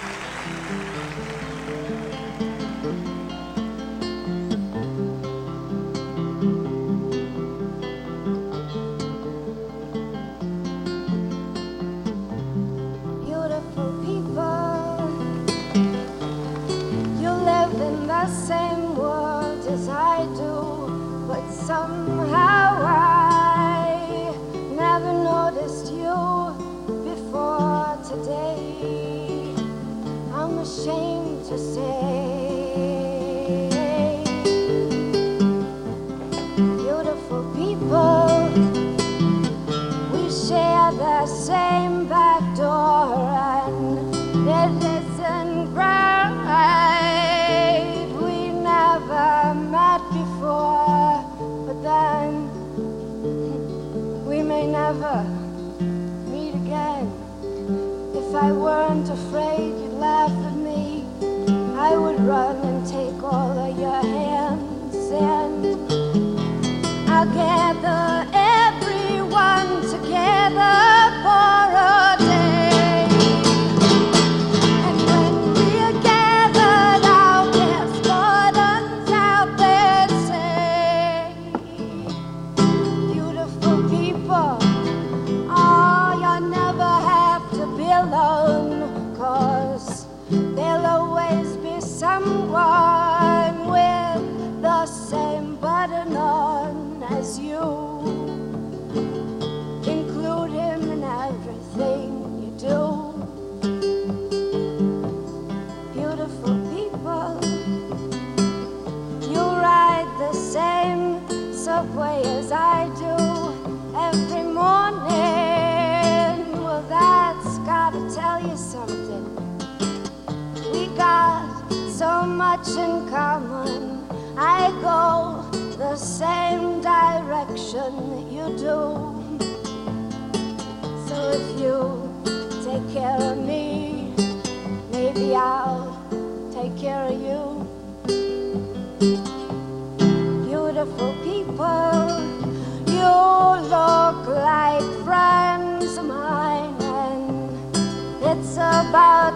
Beautiful people, you live in the same world as I do, but somehow I never noticed you before today. I'm ashamed to say, beautiful people, we share the same back door, and it isn't right. We never met before, but then we may never meet again. If I weren't afraid you'd laugh at me, I would run and take all of your hands, and I'll gather everyone together for a day. And when we're gathered, I'll press buttons out there say, beautiful people, oh, you'll never have to be alone, 'cause there'll always be someone with the same button on as you. Include him in everything you do. Beautiful people, you ride the same subway as I do every morning. Well, that's gotta tell you something. We got so much in common. I go the same direction that you do. So if you take care of me, maybe I'll take care of you. Beautiful people, you look like friends of mine, and it's about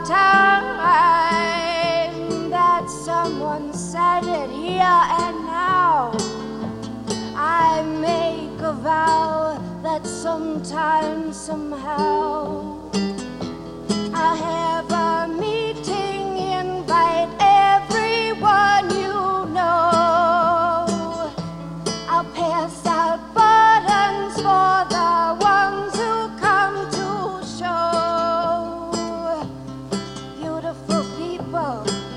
time that someone said it here and now. I make a vow that sometime, somehow, I'll have a meeting, invite everyone you know. I'll pass out buttons for the ones who come to show. Beautiful people,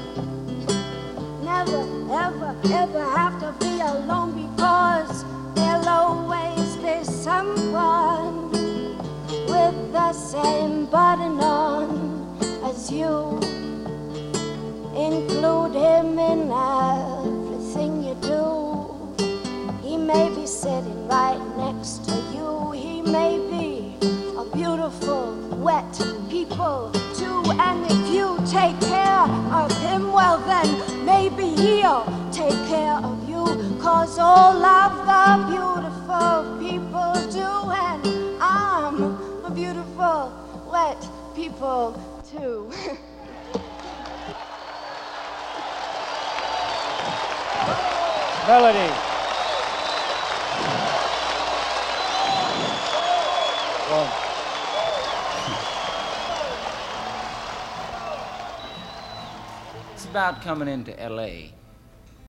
never, ever, ever have to be alone, because there'll always be someone with the same button on as you. Include him in everything you do. He may be sitting right next to you. He may be a beautiful, wet people too. And if you take care of him, well then maybe he'll take care of you. 'Cause all of the beautiful people do, and I'm a beautiful, wet people too. Melody. One. It's about coming into LA.